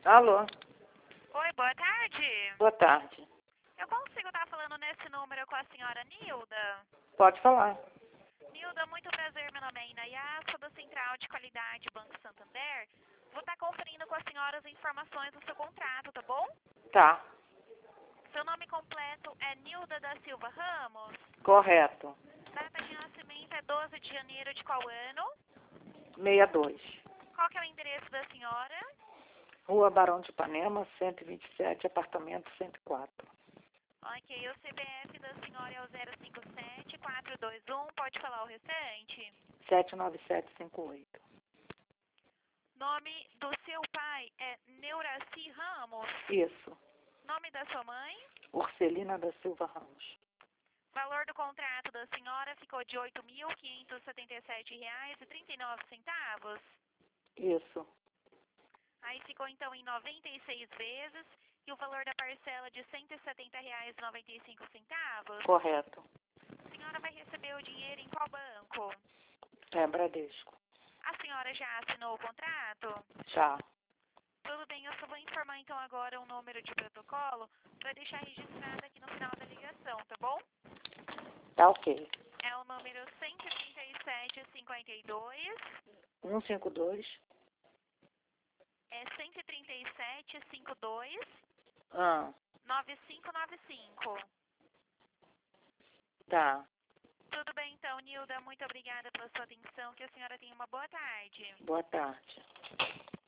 Alô, Oi, boa tarde. boa tarde. Eu consigo estar falando nesse número com a senhora Nilda? Pode falar. Nilda, muito prazer, meu nome é Inayá, sou da Central de Qualidade Banco Santander. Vou estar conferindo com a senhora as informações do seu contrato, tá bom? Tá, Seu nome completo é Nilda da Silva Ramos. correto. Data de nascimento é 12 de janeiro de qual ano? 62. Qual que é o endereço da senhora? Rua Barão de Ipanema, 127, apartamento 104. Ok, o CPF da senhora é o 057-421, pode falar o restante? 79758. Nome do seu pai é Neuraci Ramos. Isso. Nome da sua mãe? Urcelina da Silva Ramos. Valor do contrato da senhora ficou de R$ 8.577,39. Isso. Aí ficou então em 96 vezes e o valor da parcela de R$ 170,95. Correto. A senhora vai receber o dinheiro em qual banco? É Bradesco. A senhora já assinou o contrato? Já. Tudo bem, eu só vou informar então agora o número de protocolo para deixar registrado aqui no final da ligação, tá bom? Tá ok. É o número 13752, 152. é 13752 Ah, 9595. tá. Tudo bem então, Nilda, muito obrigada pela sua atenção, que a senhora tenha uma boa tarde. Boa tarde.